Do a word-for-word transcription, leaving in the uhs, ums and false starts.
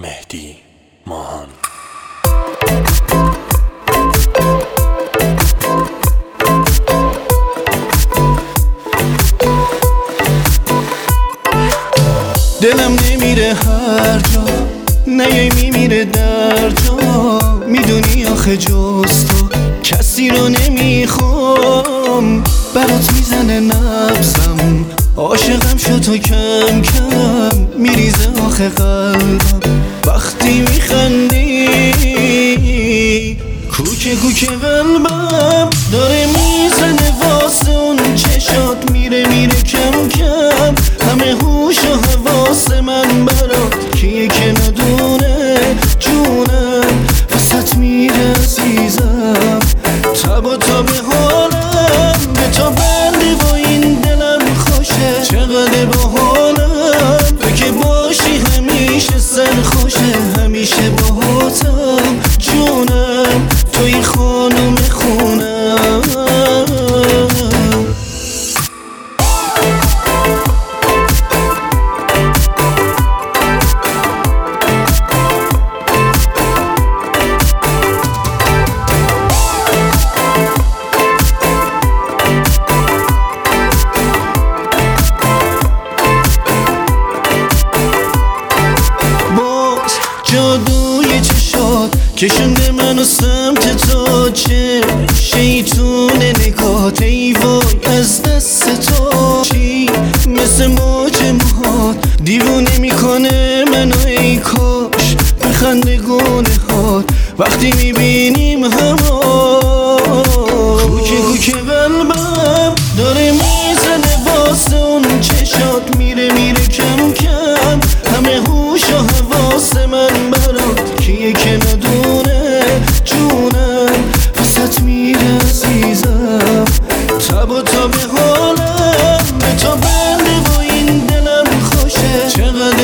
مهدی ماهان. دلم نمیره هر جا نیای میمیره در جا، میدونی آخه جز تو کسی رو نمیخوام. برات میزنه نبضم، عاشقم شد تو کم کم، میریزه آخه قلبم وقتی میخندی. کوکه کوکه قلبم داره میزنه واسه اون چشات، میره میره کم کم همه هوش و حواس من برات کیه که ندونه جونم وسط میره عزیزم. تب و تاب حالم به تو بنده و این دلم خوشه، چقدر با حالم تو که باشی همیشه سر خوشه، همیشه باهاتم جونم توی خانم خونم. جادوی چشات کشنده منو سمت تو، چه شیطون نگات ای وای از دست تو. چی مثل موج موهات دیوونه میکنه منو، ای کاش بخنده گونه هات وقتی میبینیم همو. کوکه کوکه قلبم داره میزنه واسه اون چشات، میره میره کم کم همه هوش و حواس من برات کیه که ندونه جونم وسط میره عزیزم. تب و تاب حالم به تو بنده و این دلم خوشه، چقدر